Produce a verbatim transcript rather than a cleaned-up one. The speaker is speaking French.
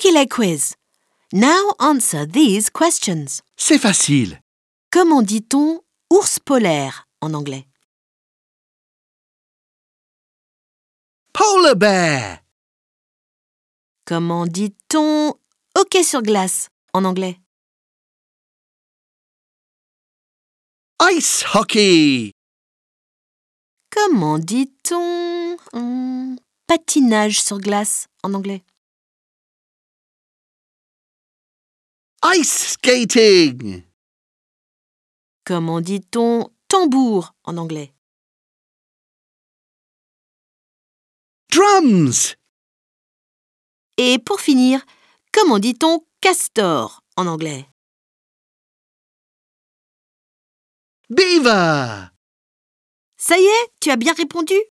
Cookie Leg Quiz. Now answer these questions. C'est facile. Comment dit-on ours polaire en anglais? Polar bear. Comment dit-on hockey sur glace en anglais? Ice hockey. Comment dit-on hum, patinage sur glace en anglais? Ice skating. Comment dit-on tambour en anglais? Drums. Et pour finir, comment dit-on castor en anglais? Beaver. Ça y est, tu as bien répondu?